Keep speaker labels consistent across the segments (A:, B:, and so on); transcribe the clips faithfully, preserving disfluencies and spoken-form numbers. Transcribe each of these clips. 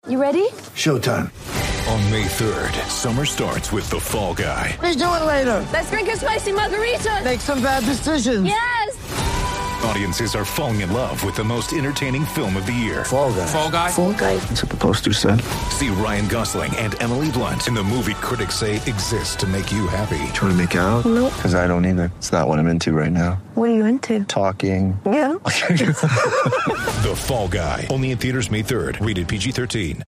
A: You ready?
B: Showtime.
C: On May third, summer starts with The Fall Guy.
B: Let's do it later.
A: Let's drink a spicy margarita.
B: Make some bad decisions.
A: Yes.
C: Audiences are falling in love with the most entertaining film of the year.
B: Fall Guy.
C: Fall Guy?
A: Fall Guy.
B: That's what the poster said.
C: See Ryan Gosling and Emily Blunt in the movie critics say exists to make you happy.
B: Trying to make it out?
A: Nope.
B: Because I don't either. It's not what I'm into right now.
A: What are you into?
B: Talking.
A: Yeah.
C: The Fall Guy. Only in theaters May third. Rated P G thirteen.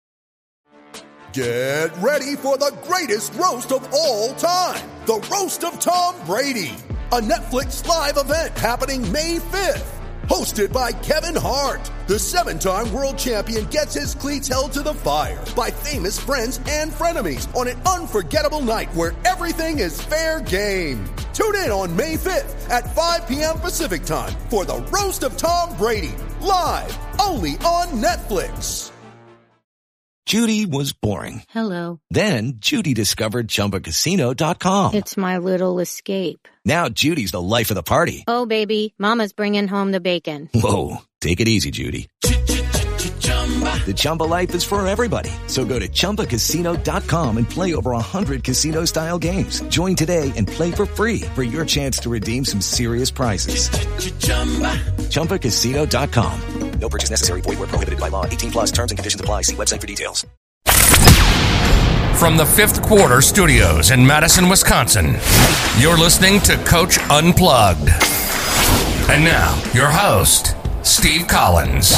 D: Get ready for the greatest roast of all time. The Roast of Tom Brady. A Netflix live event happening May fifth. Hosted by Kevin Hart. The seven-time world champion gets his cleats held to the fire by famous friends and frenemies on an unforgettable night where everything is fair game. Tune in on May fifth at five p.m. Pacific time for the Roast of Tom Brady. Live only on Netflix.
E: Judy was boring.
F: Hello.
E: Then Judy discovered Chumba Casino dot com.
F: It's my little escape.
E: Now Judy's the life of the party.
F: Oh, baby, mama's bringing home the bacon.
E: Whoa, take it easy, Judy. The Chumba life is for everybody. So go to Chumba Casino dot com and play over one hundred casino-style games. Join today and play for free for your chance to redeem some serious prizes. Chumba Casino dot com. No purchase necessary. Void where prohibited by law. eighteen plus terms and conditions apply. See website for details.
G: From the Fifth Quarter Studios in Madison, Wisconsin, you're listening to Coach Unplugged. And now, your host, Steve Collins.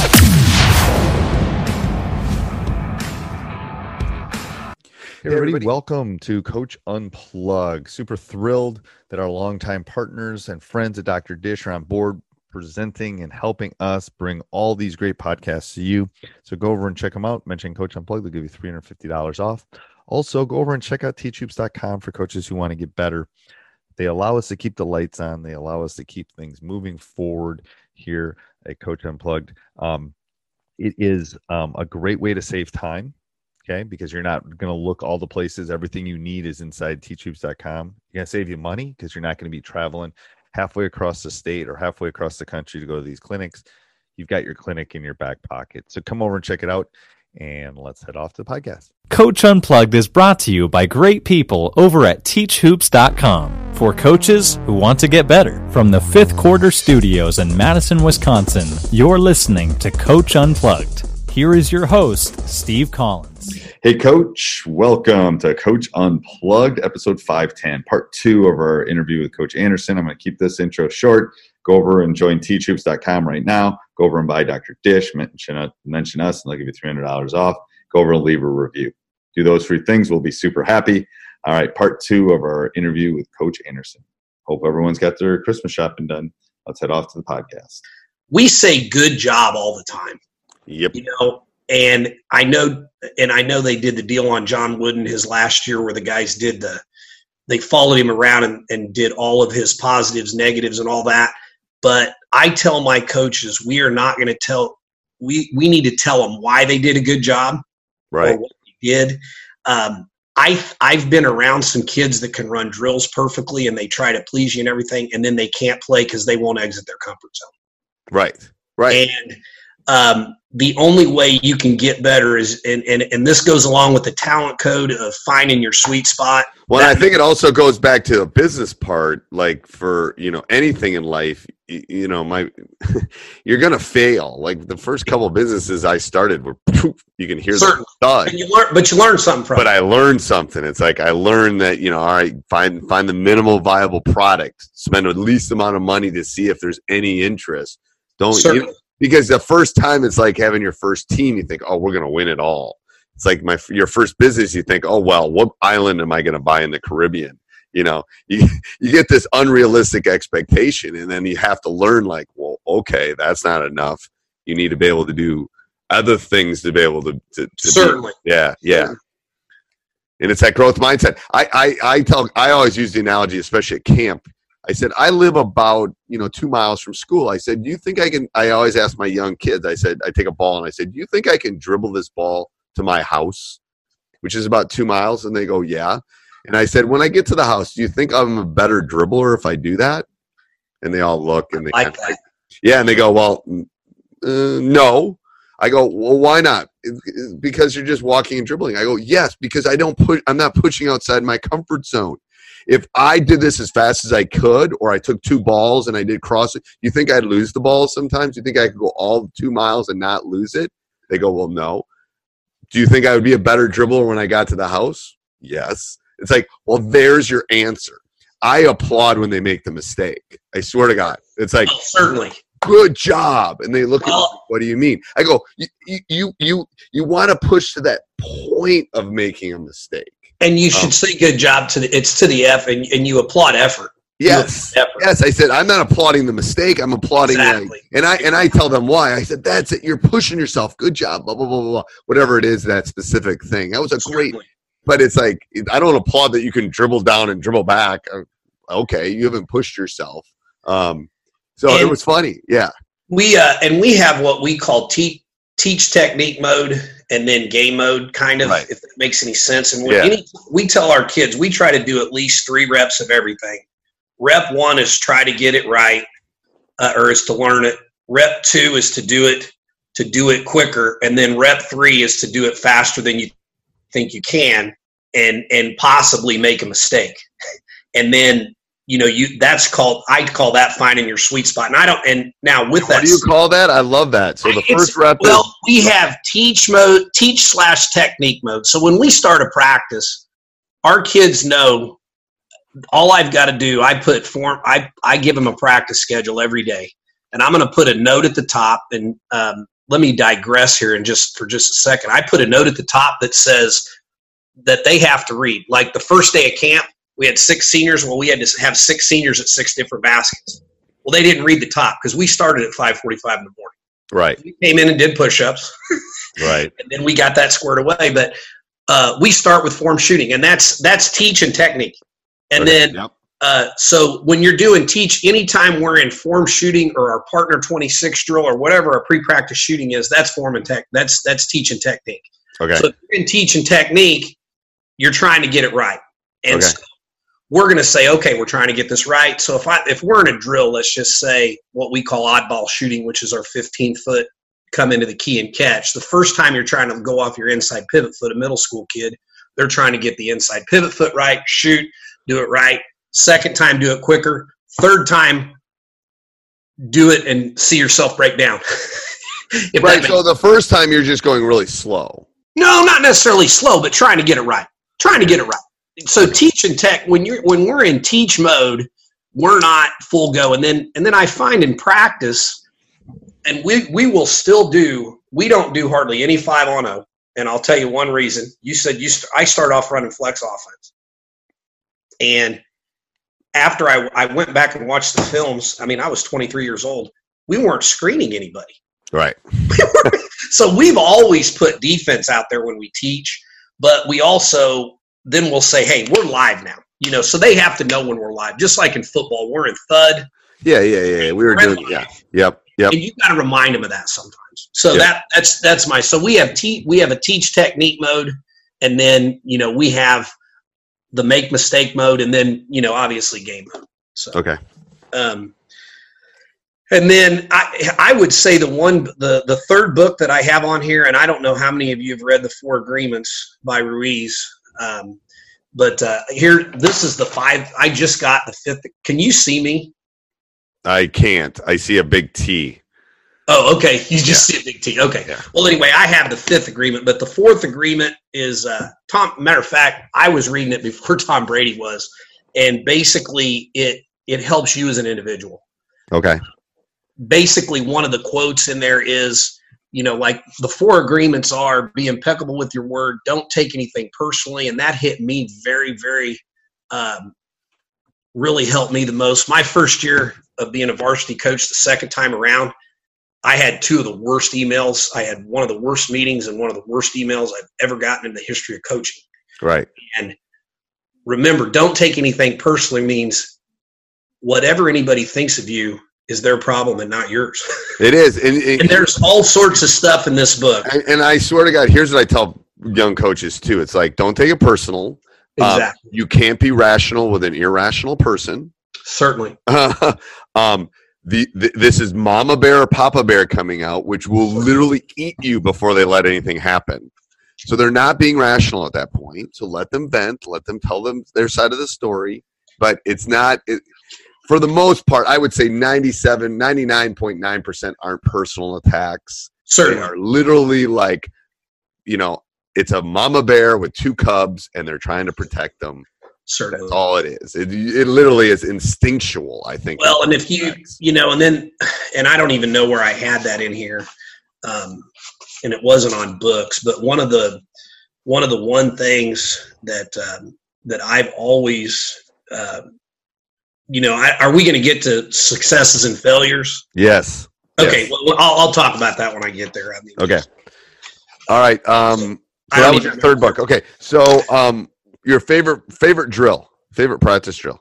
H: Hey everybody, welcome to Coach Unplugged. Super thrilled that our longtime partners and friends at Doctor Dish are on board presenting and helping us bring all these great podcasts to you. So go over and check them out. Mention Coach Unplugged, they'll give you three hundred fifty dollars off. Also, go over and check out teach hoops dot com for coaches who want to get better. They allow us to keep the lights on. They allow us to keep things moving forward here at Coach Unplugged. Um, it is um, a great way to save time. Okay, because you're not going to look all the places. Everything you need is inside teach hoops dot com. You're going to save you money because you're not going to be traveling halfway across the state or halfway across the country to go to these clinics. You've got your clinic in your back pocket. So come over and check it out, and let's head off to the podcast.
I: Coach Unplugged is brought to you by great people over at teach hoops dot com for coaches who want to get better. From the Fifth Quarter Studios in Madison, Wisconsin, you're listening to Coach Unplugged. Here is your host, Steve Collins.
J: Hey, Coach. Welcome to Coach Unplugged, episode five ten, part two of our interview with Coach Anderson. I'm going to keep this intro short. Go over and join teach hoops dot com right now. Go over and buy Doctor Dish. Mention, mention us, and they'll give you three hundred dollars off. Go over and leave a review. Do those three things. We'll be super happy. All right, part two of our interview with Coach Anderson. Hope everyone's got their Christmas shopping done. Let's head off to the podcast.
K: We say good job all the time.
J: Yep.
K: You know, and I know, and I know they did the deal on John Wooden his last year where the guys did the, they followed him around and, and did all of his positives, negatives, and all that. But I tell my coaches, we are not going to tell, we, we need to tell them why they did a good job.
J: Right.
K: Or what they did. Um, I, I've been around some kids that can run drills perfectly and they try to please you and everything, and then they can't play because they won't exit their comfort zone.
J: Right. Right.
K: And um, the only way you can get better is, and, and, and this goes along with the talent code of finding your sweet spot.
J: Well, that, I think it also goes back to the business part, like for, you know, anything in life, you, you know, my, you're going to fail. Like the first couple of businesses I started were, you can hear
K: Certainly.
J: the thud.
K: And you learn, but you learn something from
J: But
K: it.
J: I learned something. It's like I learned that, you know, all right, find find the minimal viable product, spend the least amount of money to see if there's any interest. Don't you know, because the first time it's like having your first team, you think, oh, we're going to win it all. It's like my your first business, you think, oh, well, what island am I going to buy in the Caribbean? You know, you you get this unrealistic expectation, and then you have to learn like, well, okay, that's not enough. You need to be able to do other things to be able to, to, to
K: certainly,
J: be, yeah, yeah. And it's that growth mindset. I, I I tell I always use the analogy, especially at camp. I said, I live about, you know, two miles from school. I said, do you think I can, I always ask my young kids, I said, I take a ball and I said, do you think I can dribble this ball to my house, which is about two miles? And they go, yeah. And I said, when I get to the house, do you think I'm a better dribbler if I do that? And they all look and they
K: like
J: kind of, yeah. And they go, well, uh, no. I go, well, why not? Because you're just walking and dribbling. I go, yes, because I don't put, I'm not pushing outside my comfort zone. If I did this as fast as I could, or I took two balls and I did cross it, you think I'd lose the ball sometimes? You think I could go all two miles and not lose it? They go, well, no. Do you think I would be a better dribbler when I got to the house? Yes. It's like, well, there's your answer. I applaud when they make the mistake. I swear to God. It's like,
K: oh, certainly.
J: Good job. And they look at
K: well,
J: me, what do you mean? I go, you you you you want to push to that point of making a mistake.
K: And you should um, say good job to the it's to the F and, and you applaud effort.
J: Yes.
K: You applaud effort.
J: Yes, I said I'm not applauding the mistake. I'm applauding
K: exactly.
J: like, and I and I tell them why. I said, that's it, you're pushing yourself. Good job, blah blah blah blah blah. Whatever it is, that specific thing. That was a
K: certainly.
J: great, but it's like I don't applaud that you can dribble down and dribble back. Okay, you haven't pushed yourself. Um so and, it was funny. Yeah.
K: We uh, and we have what we call teach teach technique mode and then game mode, kind of, right. if it makes any sense. And when
J: yeah.
K: any, we tell our kids, we try to do at least three reps of everything. Rep one is try to get it right, uh, or is to learn it. Rep two is to do it to do it quicker, and then rep three is to do it faster than you think you can, and and possibly make a mistake. And then. You know, you that's called, I call that finding your sweet spot. And I don't, and now with that.
J: What do you call that? I love that. So the first rep
K: Well,
J: is-
K: we have teach mode, teach slash technique mode. So when we start a practice, our kids know all I've got to do, I put form, I, I give them a practice schedule every day. And I'm going to put a note at the top. And um, let me digress here and just for just a second. I put a note at the top that says that they have to read. Like the first day of camp, we had six seniors. Well, we had to have six seniors at six different baskets. Well, they didn't read the top because we started at five forty-five in the morning.
J: Right.
K: We came in and did push-ups.
J: Right.
K: And then we got that squared away. But uh, we start with form shooting, and that's that's teach and technique. And
J: okay.
K: then
J: yep.
K: uh, so when you're doing teach, anytime we're in form shooting or our partner twenty-six drill or whatever our pre-practice shooting is, that's form and tech. That's that's teach and technique.
J: Okay.
K: So if you're in teach and technique, you're trying to get it right. And
J: okay.
K: so we're going to say, okay, we're trying to get this right. So if I if we're in a drill, let's just say what we call oddball shooting, which is our fifteen foot come into the key and catch. The first time you're trying to go off your inside pivot foot, a middle school kid, they're trying to get the inside pivot foot right, shoot, do it right. Second time, do it quicker. Third time, do it and see yourself break down.
J: Right. So the first time you're just going really slow.
K: No, not necessarily slow, but trying to get it right. Trying to get it right. So teach and tech, when you're when we're in teach mode, we're not full go. And then and then I find in practice, and we we will still do, we don't do hardly any five on oh. And I'll tell you one reason. You said you st- I start off running flex offense. And after I, I went back and watched the films, I mean, I was twenty-three years old. We weren't screening anybody.
J: Right.
K: So we've always put defense out there when we teach, but we also then we'll say, hey, we're live now. You know, so they have to know when we're live. Just like in football, we're in thud.
J: Yeah, yeah, yeah. We were doing, yeah, yep, yep.
K: And you got to remind them of that sometimes. So
J: yep.
K: that that's that's my. So we have te- we have a teach technique mode, and then you know we have the make mistake mode, and then you know obviously game mode. So
J: okay.
K: Um, and then I I would say the one the the third book that I have on here, and I don't know how many of you have read the Four Agreements by Ruiz. Um, but uh, here, this is the five. I just got the fifth. Can you see me?
J: I can't. I see a big T.
K: Oh, okay. You just
J: yeah.
K: see a big T. Okay.
J: Yeah.
K: Well, anyway, I have the fifth agreement, but the fourth agreement is uh, Tom. Matter of fact, I was reading it before Tom Brady was, and basically, it it helps you as an individual.
J: Okay.
K: Basically, one of the quotes in there is, you know, like the four agreements are: be impeccable with your word, don't take anything personally, and that hit me very, very, um, really helped me the most. My first year of being a varsity coach, the second time around, I had two of the worst emails. I had one of the worst meetings and one of the worst emails I've ever gotten in the history of coaching.
J: Right.
K: And remember, don't take anything personally means whatever anybody thinks of you is their problem and not yours. It
J: is. And, and,
K: and there's all sorts of stuff in this book.
J: And, and I swear to God, here's what I tell young coaches too. It's like, don't take it personal.
K: Exactly.
J: Um, you can't be rational with an irrational person.
K: Certainly.
J: um, the, the this is Mama Bear or Papa Bear coming out, which will literally eat you before they let anything happen. So they're not being rational at that point. So let them vent, let them tell them their side of the story. But it's not, it, for the most part, I would say ninety-seven, ninety-nine point nine percent aren't personal attacks.
K: Certainly.
J: They are literally like, you know, it's a mama bear with two cubs and they're trying to protect them.
K: Certainly.
J: That's all it is. It, it literally is instinctual, I think.
K: Well, and if you, you know, and then, and I don't even know where I had that in here. Um, and it wasn't on books, but one of the, one of the one things that, um, that I've always, uh, you know, I, are we going to get to successes and failures?
J: Yes.
K: Okay.
J: Yes.
K: Well, I'll, I'll talk about that when I get there. I mean,
J: okay. All right. Um, so that was your third book. Okay. So, um, your favorite, favorite drill, favorite practice drill.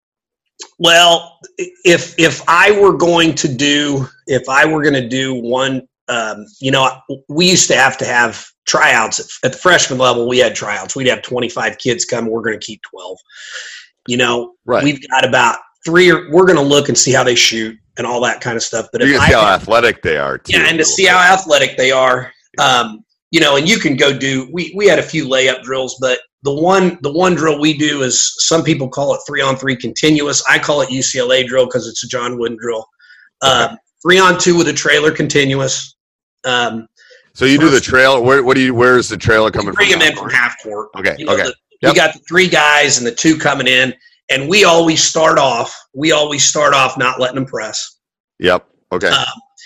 K: Well, if, if I were going to do, if I were going to do one, um, you know, we used to have to have tryouts at, at the freshman level. We had tryouts. We'd have twenty-five kids come. We're going to keep twelve. You know,
J: right.
K: We've got about three. Or, we're going to look and see how they shoot and all that kind of stuff. But
J: you
K: if
J: can see
K: I,
J: how athletic they are, too.
K: Yeah, and to see how athletic they are. Um, you know, and you can go do. We we had a few layup drills, but the one the one drill we do is, some people call it three on three continuous. I call it U C L A drill because it's a John Wooden drill. Um, okay. Three on two with a trailer continuous. Um,
J: so you do the trailer. Where what do you? Where is the trailer coming
K: bring
J: from?
K: Bring them in from half court.
J: Okay.
K: You know,
J: okay.
K: The,
J: yep.
K: We got the three guys and the two coming in, and we always start off. We always start off not letting them press.
J: Yep. Okay.
K: Um,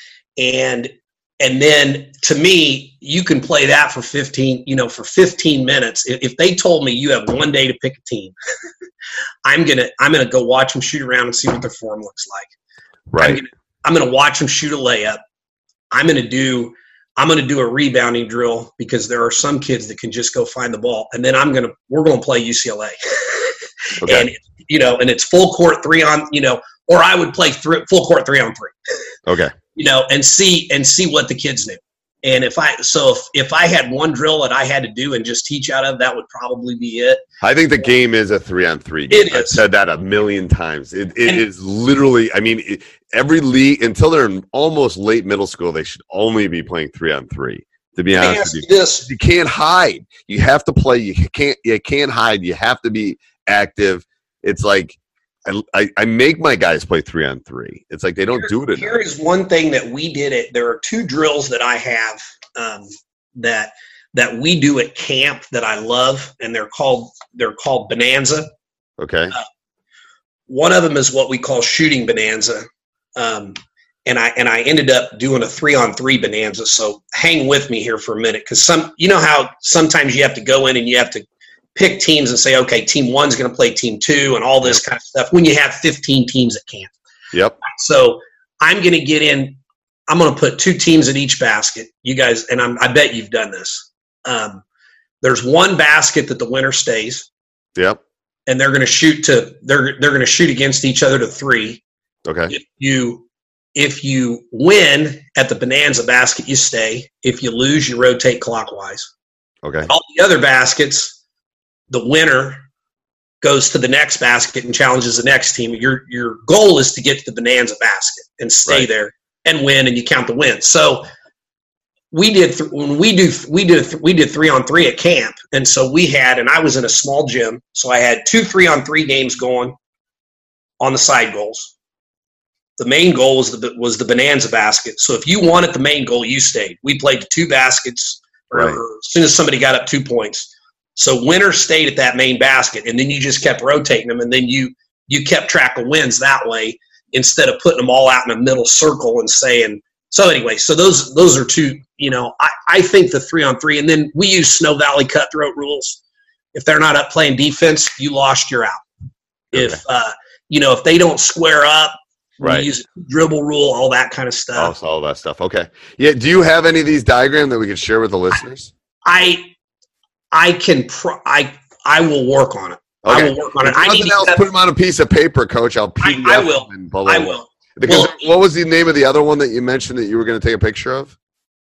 K: and and then to me, you can play that for fifteen. You know, for fifteen minutes. If, if they told me you have one day to pick a team, I'm gonna I'm gonna go watch them shoot around and see what their form looks like.
J: Right.
K: I'm gonna, I'm gonna watch them shoot a layup. I'm gonna do. I'm going to do a rebounding drill because there are some kids that can just go find the ball. And then I'm going to, we're going to play U C L A. Okay. And, you know, and it's full court three on, you know, or I would play th- full court three on three.
J: Okay.
K: You know, and see, and see what the kids knew. And if I, so if, if I had one drill that I had to do and just teach out of, that would probably be it.
J: I think the game is a three on three game.
K: It is.
J: I've said that a million times. It, it
K: and,
J: is literally, I mean, it, every league, until they're in almost late middle school, they should only be playing three on three. To be honest with you,
K: this.
J: you can't hide. You have to play. You can't. You can't hide. You have to be active. It's like I, I, I make my guys play three on three. It's like they don't
K: here,
J: do it enough.
K: Here is one thing that we did. It. There are two drills that I have um, that that we do at camp that I love, and they're called they're called Bonanza.
J: Okay.
K: Uh, one of them is what we call shooting Bonanza. Um, and I and I ended up doing a three on three Bonanza. So hang with me here for a minute, because some you know how sometimes you have to go in and you have to pick teams and say, okay, team one's going to play team two and all this yep. kind of stuff when you have fifteen teams at camp.
J: Yep.
K: So I'm going to get in. I'm going to put two teams at each basket. You guys, and I'm, I bet you've done this. Um, there's one basket that the winner stays.
J: Yep.
K: And they're going to shoot to they're they're going to shoot against each other to three.
J: Okay.
K: If you if you win at the Bonanza basket, you stay. If you lose, you rotate clockwise.
J: Okay.
K: All the other baskets, the winner goes to the next basket and challenges the next team. Your your goal is to get to the Bonanza basket and stay
J: right.
K: there and win, and you count the wins. So we did th- when we do we did th- we did three on three at camp, and so we had, and I was in a small gym, so I had two three on three games going on the side goals. The main goal was the was the Bonanza basket. So if you won at the main goal, you stayed. We played to two baskets, or,
J: right.
K: or as soon as somebody got up two points. So winner stayed at that main basket, and then you just kept rotating them, and then you you kept track of wins that way instead of putting them all out in a middle circle and saying. So anyway, so those those are two. You know, I, I think the three on three, and then we use Snow Valley cutthroat rules. If they're not up playing defense, you lost, you're out.
J: Okay.
K: If uh, you know, if they don't square up,
J: right.
K: we use a dribble rule, all that kind of stuff.
J: Oh, all that stuff. Okay. Yeah. Do you have any of these diagrams that we could share with the listeners?
K: I I can pro- I I will work on it.
J: Okay.
K: I will work on
J: if
K: it. I need to
J: else,
K: get,
J: put them on a piece of paper, Coach. I'll P D F
K: I, I will.
J: And blah, blah, blah.
K: I will.
J: Because
K: well,
J: what was the name of the other one that you mentioned that you were going to take a picture of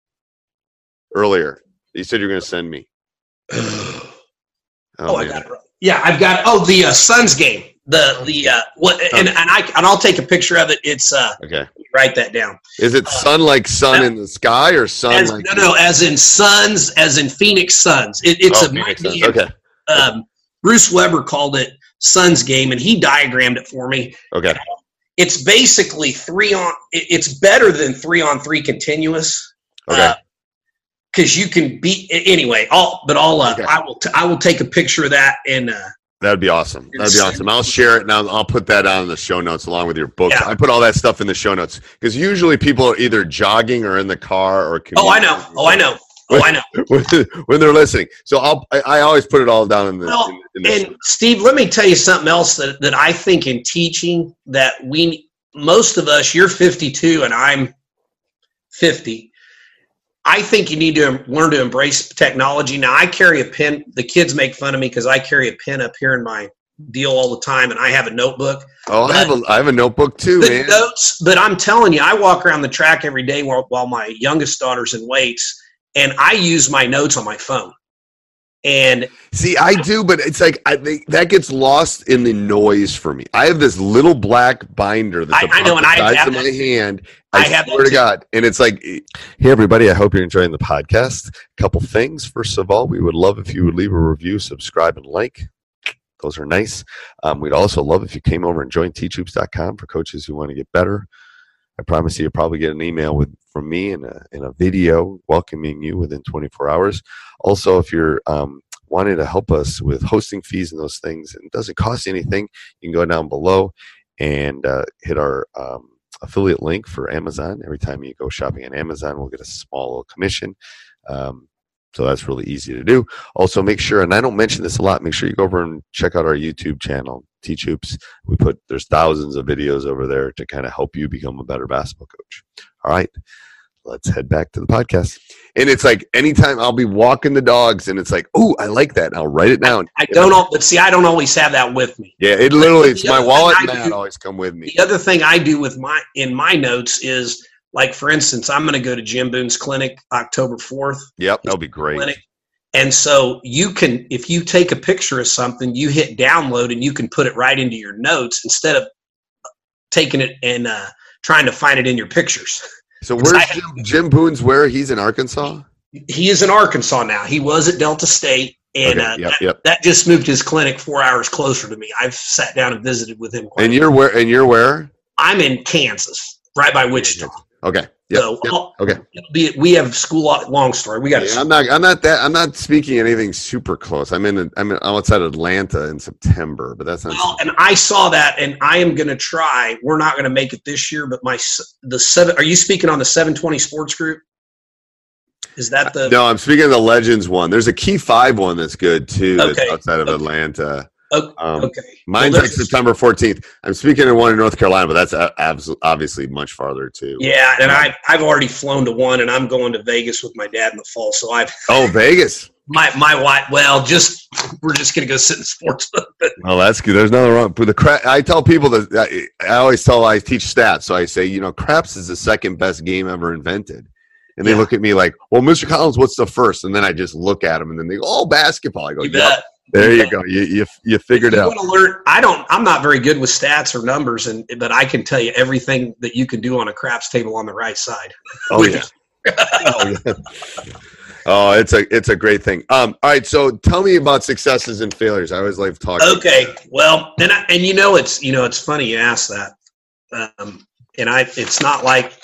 J: earlier? You said you were going to send me.
K: oh, oh I got it. Yeah, I've got. Oh, the uh, Suns game. The the uh, what and, and I and I'll take a picture of it. It's uh
J: okay.
K: Write that down.
J: Is it sun like sun uh, in the sky or sun
K: as,
J: like
K: no no as in suns as in Phoenix Suns? It, it's
J: oh,
K: a
J: Phoenix
K: Suns.
J: Okay.
K: Um, Bruce Weber called it Suns game, and he diagrammed it for me.
J: Okay.
K: It's basically three on. It's better than three on three continuous.
J: Okay.
K: Because uh, you can beat anyway. I'll but I'll uh,
J: okay.
K: I will t- I will take a picture of that and. Uh,
J: That'd be awesome. That'd be awesome. I'll share it and I'll, I'll put that on in the show notes along with your book. Yeah. I put all that stuff in the show notes because usually people are either jogging or in the car or.
K: Oh, I know. Oh, I know. Oh,
J: when,
K: I know.
J: When, when they're listening, so I'll I, I always put it all down in the.
K: Well,
J: in, in the
K: and
J: show.
K: Steve, let me tell you something else that that I think in teaching that we most of us, you're fifty-two and I'm fifty. I think you need to learn to embrace technology. Now, I carry a pen. The kids make fun of me because I carry a pen up here in my deal all the time, and I have a notebook.
J: Oh, I have a I have a notebook too, man.
K: Notes, but I'm telling you, I walk around the track every day while, while my youngest daughter's in weights, and I use my notes on my phone. And
J: see, I do, but it's like I think that gets lost in the noise for me. I have this little black binder that's
K: I,
J: about
K: I know,
J: the
K: and I
J: size
K: have
J: of my
K: that.
J: hand. I,
K: I have
J: swear to God, and it's like, hey, everybody, I hope you're enjoying the podcast. A couple things. First of all, we would love if you would leave a review, subscribe, and like. Those are nice. Um, we'd also love if you came over and joined teach hoops dot com for coaches who want to get better. I promise you, you'll probably get an email with from me and a, and a video welcoming you within twenty-four hours. Also, if you're um, wanting to help us with hosting fees and those things, and it doesn't cost you anything, you can go down below and uh, hit our um, affiliate link for Amazon. Every time you go shopping on Amazon, we'll get a small little commission. Um, So that's really easy to do. Also, make sure, and I don't mention this a lot, make sure you go over and check out our YouTube channel, Teach Hoops. We put, there's thousands of videos over there to kind of help you become a better basketball coach. All right, let's head back to the podcast. And it's like anytime I'll be walking the dogs and it's like, oh, I like that. And I'll write it down.
K: I don't, all, but see, I don't always have that with me.
J: Yeah, it literally, it's my wallet and that always come with me.
K: The other thing I do with my, in my notes is, like, for instance, I'm going to go to Jim Boone's clinic October fourth.
J: Yep, that'll be great.
K: Clinic. And so you can, if you take a picture of something, you hit download and you can put it right into your notes instead of taking it and uh, trying to find it in your pictures.
J: So where's Jim, Jim Boone's where? He's in Arkansas?
K: He is in Arkansas now. He was at Delta State. And
J: okay,
K: uh,
J: yep,
K: that,
J: yep.
K: that just moved his clinic four hours closer to me. I've sat down and visited with him.
J: And you're where? And you're where?
K: I'm in Kansas, right by Wichita.
J: Okay. Yep,
K: so
J: yep,
K: I'll,
J: okay.
K: Be, we have school. Long story. We got.
J: Yeah, I'm not. I'm not that. I'm not speaking anything super close. I'm in. I'm in, outside Atlanta in September, but that's not.
K: Well, and I saw that, and I am going to try. We're not going to make it this year, but my the seven. Are you speaking on the seven twenty Sports Group? Is that the?
J: No, I'm speaking of the Legends one. There's a Key Five one that's good too.
K: Okay.
J: That's outside of
K: okay.
J: Atlanta.
K: Okay.
J: Um,
K: okay.
J: Mine's
K: well,
J: like September fourteenth. I'm speaking of one in North Carolina, but that's abs- obviously much farther too.
K: Yeah, and I've I've already flown to one, and I'm going to Vegas with my dad in the fall. So I've
J: oh Vegas.
K: My my wife. Well, just we're just gonna go sit in the sports book.
J: Oh, that's good. There's nothing wrong. But the cra- I tell people that I, I always tell I teach stats, so I say you know craps is the second best game ever invented. And they yeah. look at me like, well, Mister Collins, what's the first? And then I just look at them, and then they go, oh, basketball. I go,
K: you
J: yep.
K: bet.
J: There you go. You you you figured
K: if you
J: out.
K: Want to learn, I don't. I'm not very good with stats or numbers, and but I can tell you everything that you can do on a craps table on the right side.
J: Oh yeah. oh yeah. Oh, it's a it's a great thing. Um. All right. So tell me about successes and failures. I always like talking.
K: Okay. Well, and I, and you know it's you know it's funny you ask that. Um. And I it's not like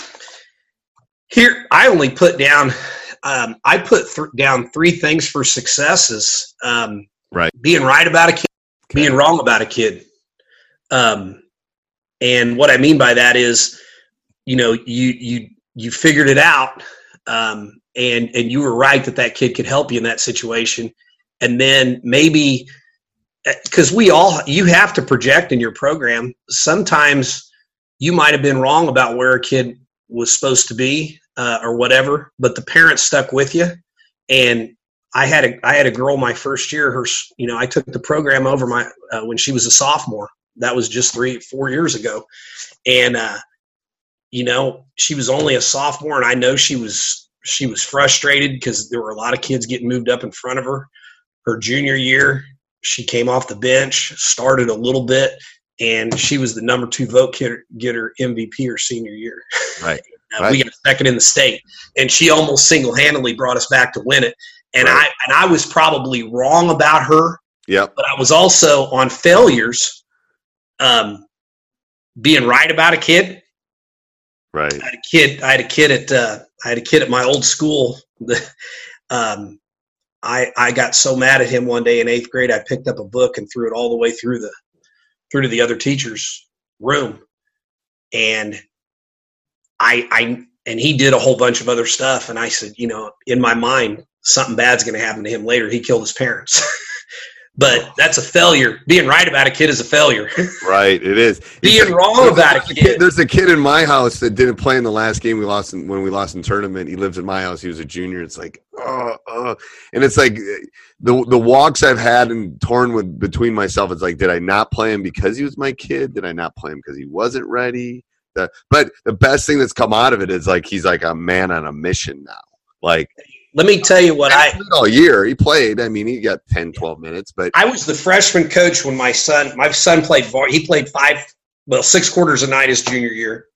K: here. I only put down. Um, I put th- down three things for successes. Um,
J: right.
K: Being right about a kid, okay. being wrong about a kid. Um, and what I mean by that is, you know, you, you, you figured it out. Um, and, and you were right that that kid could help you in that situation. And then maybe, cause we all, you have to project in your program. Sometimes you might've been wrong about where a kid was supposed to be. Uh, or whatever, but the parents stuck with you. And I had a I had a girl my first year. Her, you know, I took the program over my uh, when she was a sophomore. That was just three, four years ago, and uh, you know, she was only a sophomore, and I know she was she was frustrated because there were a lot of kids getting moved up in front of her. Her junior year, she came off the bench, started a little bit, and she was the number two vote getter, getter M V P her senior year.
J: Right.
K: uh,
J: right.
K: We got second in the state, and she almost single-handedly brought us back to win it. And right. I and I was probably wrong about her.
J: Yep.
K: But I was also on failures, um, being right about a kid.
J: Right.
K: I had a kid. I had a kid at. Uh, I had a kid at my old school. um, I I got so mad at him one day in eighth grade. I picked up a book and threw it all the way through the through to the other teacher's room, and I I and he did a whole bunch of other stuff. And I said, you know, in my mind, something bad's going to happen to him later. He killed his parents. But that's a failure. Being right about a kid is a failure.
J: Right, it is.
K: Being
J: like,
K: wrong about a kid.
J: kid. There's a kid in my house that didn't play in the last game we lost in, when we lost in tournament. He lives in my house. He was a junior. It's like, oh, oh. And it's like the the walks I've had and torn with between myself. It's like, did I not play him because he was my kid? Did I not play him because he wasn't ready? The, but the best thing that's come out of it is like he's like a man on a mission now. Like.
K: Let me tell you what I –
J: all year he played. I mean, he got ten, twelve minutes. But
K: I was the freshman coach when my son – my son played – he played five – well, six quarters a night his junior year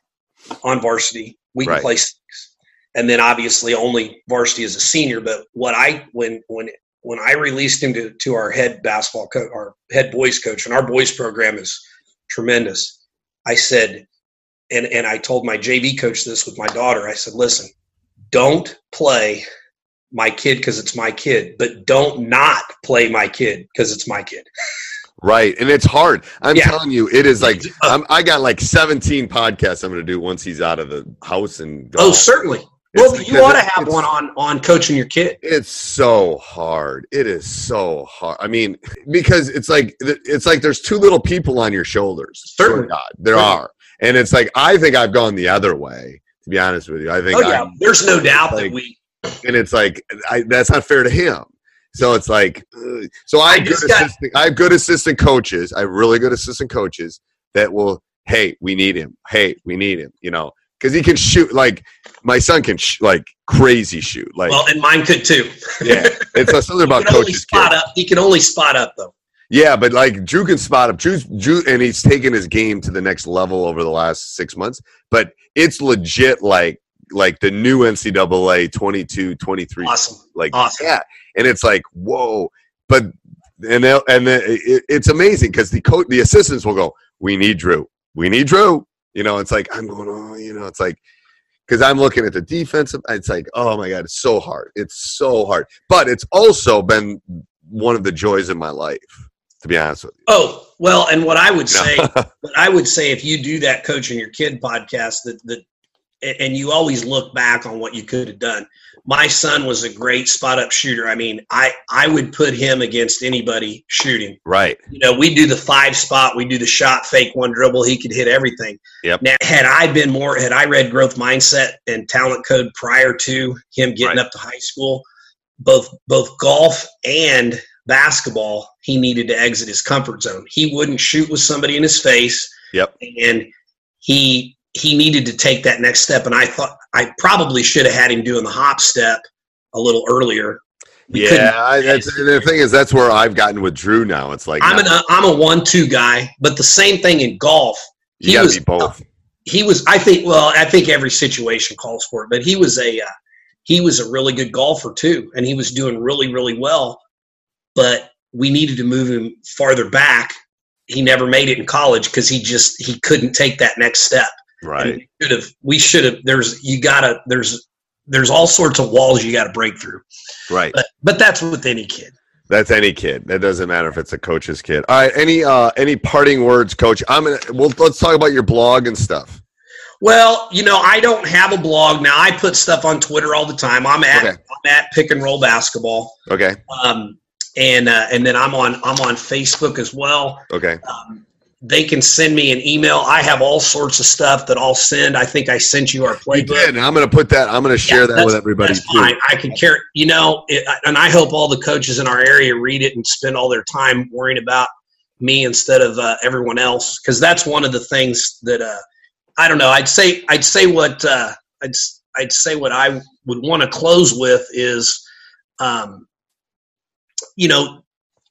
K: on varsity. We can
J: right.
K: play six. And then obviously only varsity as a senior. But what I – when when when I released him to, to our head basketball coach – our head boys coach, and our boys program is tremendous, I said – and and I told my J V coach this with my daughter. I said, listen – don't play my kid because it's my kid, but don't not play my kid because it's my kid.
J: Right. And it's hard. I'm
K: yeah.
J: telling you, it is like, I'm, I got like seventeen podcasts I'm going to do once he's out of the house. and
K: Oh, certainly. Well, you ought to have one on, on coaching your kid.
J: It's so hard. It is so hard. I mean, because it's like, it's like there's two little people on your shoulders.
K: Certainly.
J: God, there certainly. are. And it's like, I think I've gone the other way. To be honest with you, I think.
K: Oh yeah,
J: I'm,
K: there's no doubt
J: like,
K: that we.
J: And it's like I, that's not fair to him. So it's like, uh, so I, I have good got, assistant. I have good assistant coaches. I have really good assistant coaches that will. Hey, we need him. Hey, we need him. You know, because he can shoot. Like my son can sh- like crazy shoot. Like
K: well, and mine could too.
J: Yeah, it's uh, something about coaches.
K: Spot up. He can only spot up though.
J: Yeah, but like Drew can spot up. Drew's, Drew, and he's taken his game to the next level over the last six months. But it's legit like like the new N C double A twenty-two, twenty-three.
K: Awesome.
J: Like
K: awesome.
J: Yeah, and it's like whoa. But and they'll, and then it, it's amazing because the coach, the assistants will go, "We need Drew. We need Drew." You know, it's like I'm going, oh, you know, it's like because I'm looking at the defensive. It's like, oh my god, it's so hard. It's so hard. But it's also been one of the joys of my life. To be honest with you.
K: Oh, well, and what I would say, what I would say if you do that coaching your kid podcast that, that, and you always look back on what you could have done. My son was a great spot up shooter. I mean, I, I would put him against anybody shooting.
J: Right.
K: You know, we do the five spot, we do the shot fake one dribble. He could hit everything.
J: Yep.
K: Now, had I been more, had I read growth mindset and talent code prior to him getting
J: right.
K: up to high school, both, both golf and basketball, he needed to exit his comfort zone. He wouldn't shoot with somebody in his face.
J: Yep.
K: And he he needed to take that next step. And I thought I probably should have had him doing the hop step a little earlier. We
J: yeah, I, that's, the thing is that's where I've gotten with Drew now. It's like
K: I'm an I'm a one two guy, but the same thing in golf.
J: You got to be both.
K: He was, I think. Well, I think every situation calls for it, but he was a uh, he was a really good golfer too, and he was doing really really well. But we needed to move him farther back. He never made it in college because he just he couldn't take that next step.
J: Right.
K: We should have. We should have. There's you gotta. There's there's all sorts of walls you got to break through.
J: Right.
K: But, but that's with any kid.
J: That's any kid. That doesn't matter if it's a coach's kid. All right. Any uh any parting words, Coach? I'm gonna. Well, let's talk about your blog and stuff.
K: Well, you know, I don't have a blog now. I put stuff on Twitter all the time. I'm at okay. I'm at Pick and Roll Basketball.
J: Okay.
K: Um. And uh, and then I'm on I'm on Facebook as well.
J: Okay.
K: Um, they can send me an email. I have all sorts of stuff that I'll send. I think I sent you our playbook.
J: You did. I'm going to put that. I'm going to share yeah, that with everybody
K: that's
J: too.
K: Fine. I can carry. You know, it, and I hope all the coaches in our area read it and spend all their time worrying about me instead of uh, everyone else, because that's one of the things that uh, I don't know. I'd say I'd say what uh, I'd I'd say what I would want to close with is. Um, You know,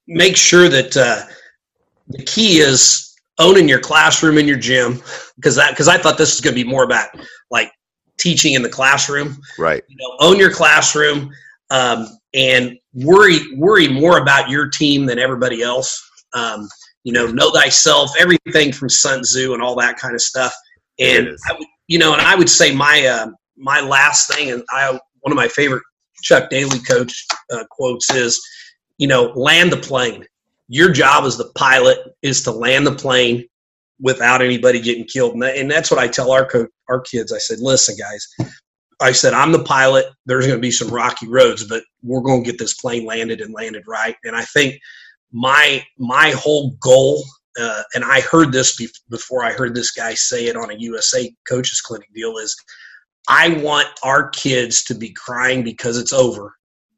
K: make sure that uh, the key is owning your classroom and your gym, because that because I thought this was going to be more about like teaching in the classroom.
J: Right.
K: You know, own your classroom um, and worry worry more about your team than everybody else. Um, you know, know thyself, everything from Sun Tzu and all that kind of stuff. And I would, you know, and I would say my uh, my last thing, and I one of my favorite Chuck Daly coach uh, quotes is, you know, land the plane. Your job as the pilot is to land the plane without anybody getting killed. And, that, and that's what I tell our co- our kids. I said, listen, guys, I said, I'm the pilot. There's going to be some rocky roads, but we're going to get this plane landed and landed right. And I think my my whole goal, uh, and I heard this be- before I heard this guy say it on a U S A Coaches Clinic deal, is I want our kids to be crying because it's over.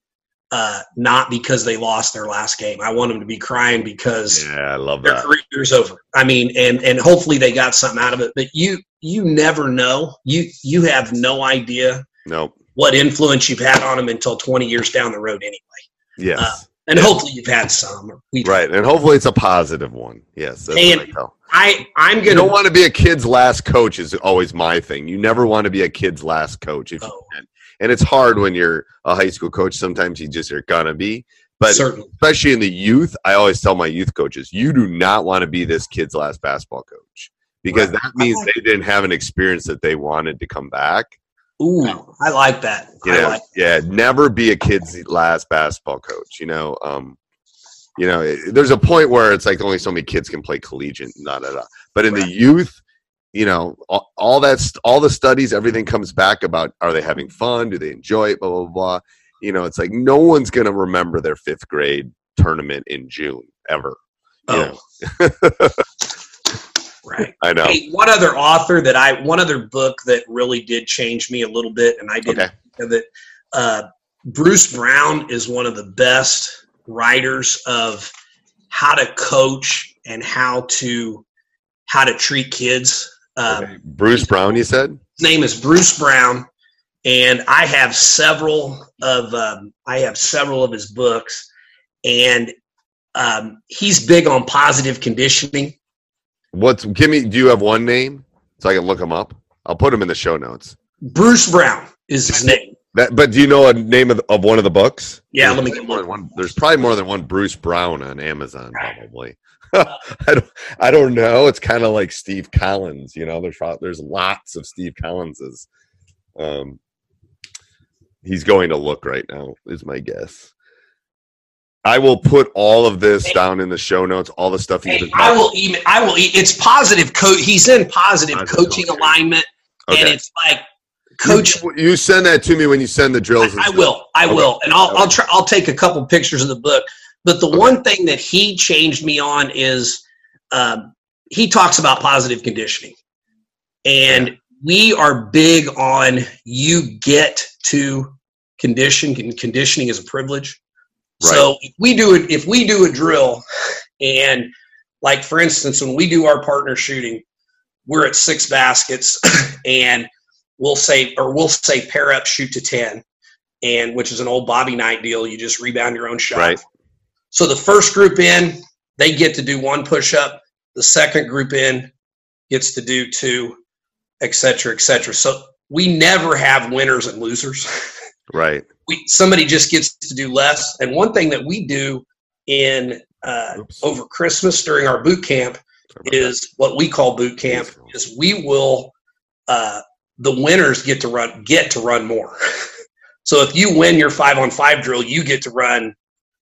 K: Uh, not because they lost their last game. I want them to be crying because
J: yeah, I love
K: their
J: that.
K: career's over. I mean, and and hopefully they got something out of it. But you you never know. You you have no idea
J: nope.
K: what influence you've had on them until twenty years down the road anyway.
J: Yes.
K: Uh, and
J: yes.
K: hopefully you've had some. Or we
J: right, and hopefully it's a positive one. Yes, that's
K: and
J: what I tell.
K: I, I'm going to –
J: You don't want to be a kid's last coach is always my thing. You never want to be a kid's last coach if oh. you can. And it's hard when you're a high school coach. Sometimes you just are going to be. But
K: Certainly.
J: especially in the youth, I always tell my youth coaches, you do not want to be this kid's last basketball coach because right. that means like they didn't have an experience that they wanted to come back.
K: Ooh, I like that.
J: You
K: I
J: know,
K: like
J: yeah, never be a kid's last basketball coach. You know, um, you know, it, there's a point where it's like only so many kids can play collegiate, da, da, da. But in right. the youth, you know, all, all that's all the studies, everything comes back about are they having fun? Do they enjoy it? Blah, blah, blah. You know, it's like no one's going to remember their fifth grade tournament in June ever.
K: Oh.
J: You know?
K: Right.
J: I know.
K: Hey, one other author that I, one other book that really did change me a little bit, and I didn't
J: okay.
K: think of it. Uh, Bruce Brown is one of the best writers of how to coach and how to how to treat kids. Um,
J: okay. Bruce Brown, you said?
K: His name is Bruce Brown, and I have several of um, I have several of his books, and um, he's big on positive conditioning.
J: What's give me? Do you have one name so I can look him up? I'll put him in the show notes.
K: Bruce Brown is his name.
J: That, but do you know a name of, of one of the books?
K: Yeah,
J: there's
K: let me get
J: more than one. There's probably more than one Bruce Brown on Amazon, probably. I don't. I don't know. It's kind of like Steve Collins. You know, there's there's lots of Steve Collinses. Um, he's going to look right now. Is my guess. I will put all of this hey, down in the show notes. All the stuff he's
K: hey,
J: been talking
K: I will email. I will. E- it's positive. Co- he's in positive, positive coaching coaching. alignment,
J: okay.
K: and it's like coach.
J: You, you send that to me when you send the drills.
K: I, I will. I okay. will, and I'll. I'll try. I'll take a couple pictures of the book. But the okay. one thing that he changed me on is um, he talks about positive conditioning, and yeah. we are big on you get to condition. Conditioning is a privilege. Right. So if we do it, if we do a drill, and like for instance, when we do our partner shooting, we're at six baskets, and we'll say, or we'll say pair up, shoot to ten, and which is an old Bobby Knight deal. You just rebound your own shot.
J: Right.
K: So the first group in, they get to do one push up. The second group in gets to do two, et cetera, et cetera. So we never have winners and losers.
J: Right.
K: We, somebody just gets to do less. And one thing that we do in uh, over Christmas during our boot camp is what we call boot camp is we will uh, the winners get to run get to run more. So if you win your five on five drill, you get to run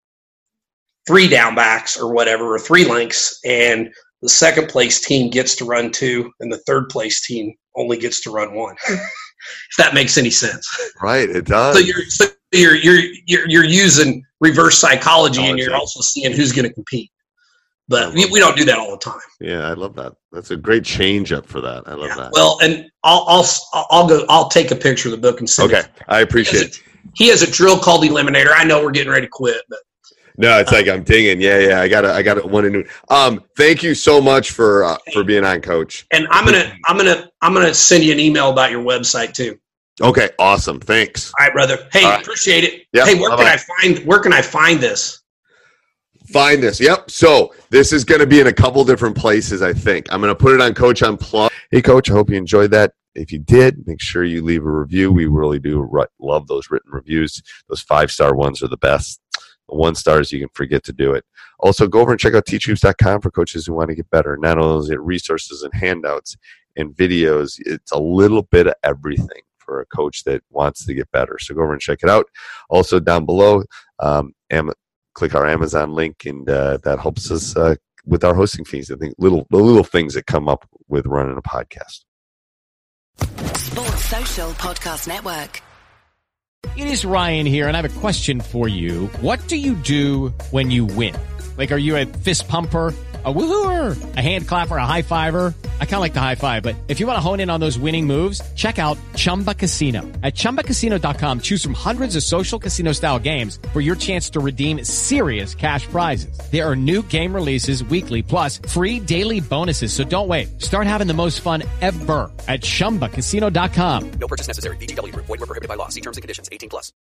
K: three down backs or whatever, or three links, and the second place team gets to run two, and the third place team only gets to run one. If that makes any sense.
J: Right, it does.
K: So you're so you're you're you're, you're using reverse psychology, and you're also seeing who's going to compete. But we, we don't do that all the time.
J: Yeah, I love that. That's a great change up for that. I love yeah. that.
K: Well, and I'll I'll I'll go. I'll take a picture of the book and send
J: okay.
K: it. Okay,
J: I appreciate it.
K: He has a drill called Eliminator. I know we're getting ready to quit, but
J: no, it's uh, like I'm dinging. Yeah, yeah. I got to I got to one to noon. Um, thank you so much for uh, for being on, Coach.
K: And I'm gonna I'm gonna I'm gonna send you an email about your website too.
J: Okay, awesome. Thanks.
K: All right, brother. Hey,
J: right.
K: appreciate it.
J: Yep.
K: Hey, where
J: Bye-bye.
K: can I find where can I find this?
J: find this. Yep. So this is going to be in a couple different places, I think. I'm going to put it on Coach Unplugged. Hey, Coach, I hope you enjoyed that. If you did, make sure you leave a review. We really do love those written reviews. Those five-star ones are the best. The one stars, you can forget to do it. Also, go over and check out teach hoops dot com for coaches who want to get better. Not only is it resources and handouts and videos, it's a little bit of everything for a coach that wants to get better. So go over and check it out. Also, down below, um, Am- click our Amazon link, and uh, that helps us uh, with our hosting fees. I think little the little things that come up with running a podcast.
L: Sports Social Podcast Network.
M: It is Ryan here, and I have a question for you. What do you do when you win? Like, are you a fist pumper, a woohooer, a hand clapper, a high fiver? I kind of like the high five, but if you want to hone in on those winning moves, check out Chumba Casino. At chumba casino dot com, choose from hundreds of social casino-style games for your chance to redeem serious cash prizes. There are new game releases weekly, plus free daily bonuses, so don't wait. Start having the most fun ever at chumba casino dot com.
N: No purchase necessary. V G W. Void where prohibited by law. See terms and conditions. eighteen plus.